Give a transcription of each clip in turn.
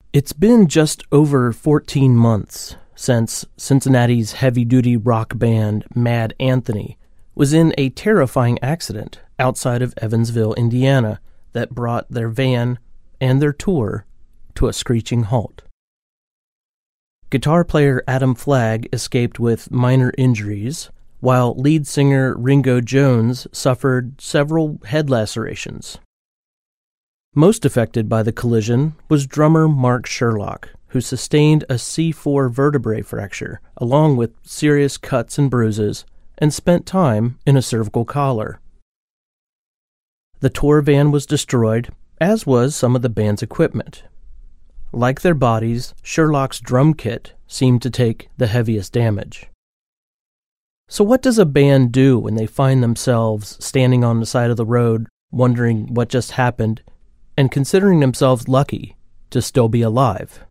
It's been just over 14 months since Cincinnati's heavy-duty rock band Mad Anthony was in a terrifying accident outside of Evansville, Indiana, that brought their van and their tour to a screeching halt. Guitar player Adam Flagg escaped with minor injuries, while lead singer Ringo Jones suffered several head lacerations. Most affected by the collision was drummer Mark Sherlock, who sustained a C4 vertebrae fracture, along with serious cuts and bruises, and spent time in a cervical collar. The tour van was destroyed, as was some of the band's equipment. Like their bodies, Sherlock's drum kit seemed to take the heaviest damage. So what does a band do when they find themselves standing on the side of the road, wondering what just happened, and considering themselves lucky to still be alive?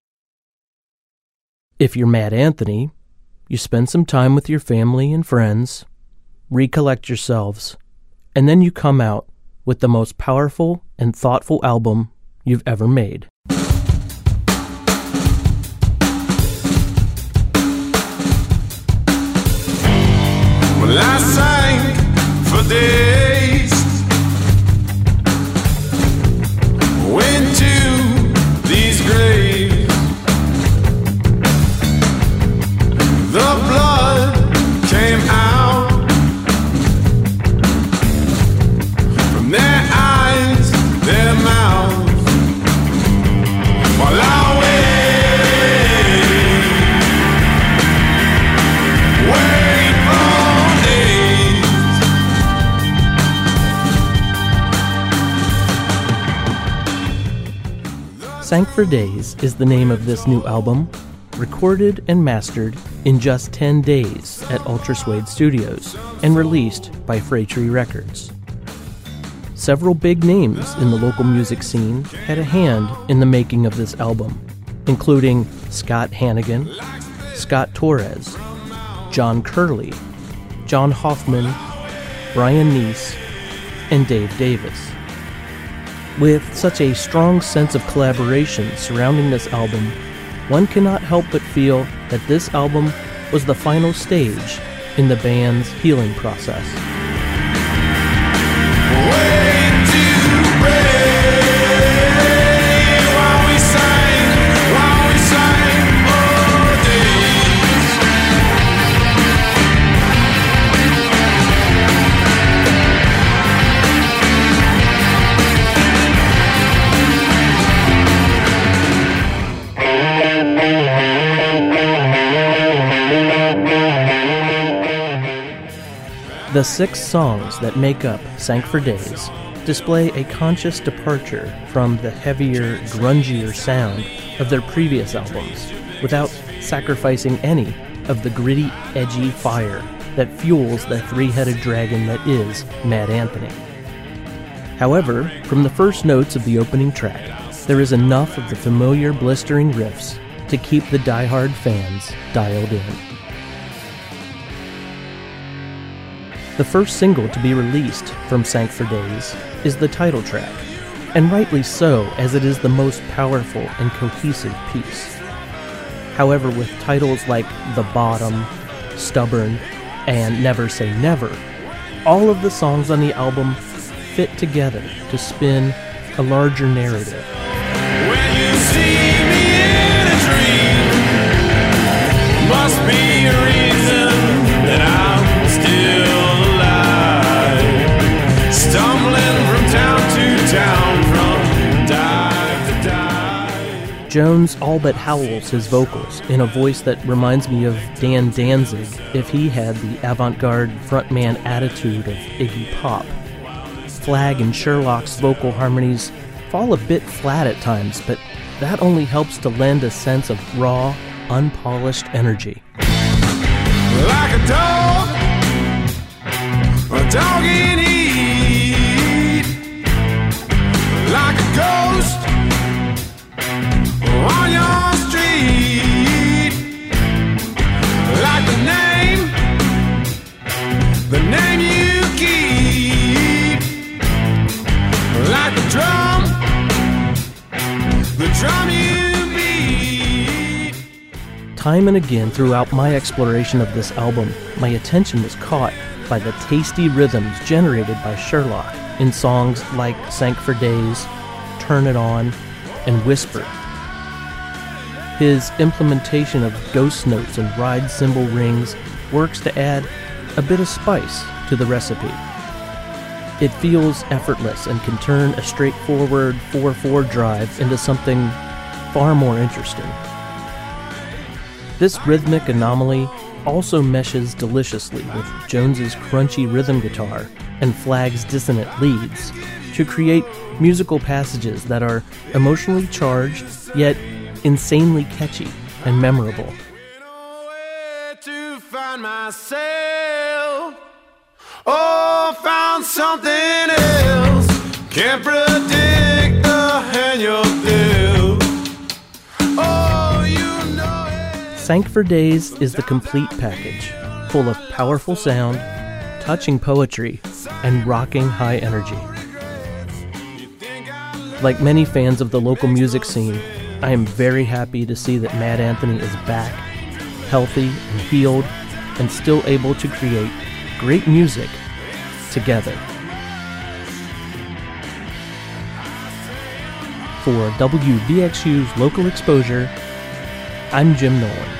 If you're Mad Anthony, you spend some time with your family and friends, recollect yourselves, and then you come out with the most powerful and thoughtful album you've ever made. Well, I sang for days, went to these graves, the blood came out from their eyes, their mouths, while I Sank for Days is the name of this new album, recorded and mastered in just 10 days at Ultra Suede Studios and released by Fraytree Records. Several big names in the local music scene had a hand in the making of this album, including Scott Hannigan, Scott Torres, John Curley, John Hoffman, Brian Neese, and Dave Davis. With such a strong sense of collaboration surrounding this album, one cannot help but feel that this album was the final stage in the band's healing process. The 6 songs that make up Sank for Days display a conscious departure from the heavier, grungier sound of their previous albums, without sacrificing any of the gritty, edgy fire that fuels the three-headed dragon that is Mad Anthony. However, from the first notes of the opening track, there is enough of the familiar blistering riffs to keep the diehard fans dialed in. The first single to be released from Sank for Days is the title track, and rightly so, as it is the most powerful and cohesive piece. However, with titles like The Bottom, Stubborn, and Never Say Never, all of the songs on the album fit together to spin a larger narrative. When you see me in a dream, must be a reason that I'm still stumbling from town to town, from dive to dive. Jones all but howls his vocals in a voice that reminds me of Dan Danzig if he had the avant-garde frontman attitude of Iggy Pop. Flagg and Sherlock's vocal harmonies fall a bit flat at times, but that only helps to lend a sense of raw, unpolished energy. Like a dog in heat. Like a ghost on your street, like the name you keep, like the drum you beat. Time and again throughout my exploration of this album, my attention was caught by the tasty rhythms generated by Sherlock in songs like Sank for Days, Turn It On, and Whisper. His implementation of ghost notes and ride cymbal rings works to add a bit of spice to the recipe. It feels effortless and can turn a straightforward 4/4 drive into something far more interesting. This rhythmic anomaly also meshes deliciously with Jones's crunchy rhythm guitar and Flagg's dissonant leads to create musical passages that are emotionally charged yet insanely catchy and memorable. To find myself, oh, found something else. Can't predict the hand you'll deal. Oh, you know it. Sank for Days is the complete package, full of powerful sound, touching poetry, and rocking high energy. Like many fans of the local music scene, I am very happy to see that Mad Anthony is back, healthy and healed, and still able to create great music together. For WVXU's Local Exposure, I'm Jim Nolan.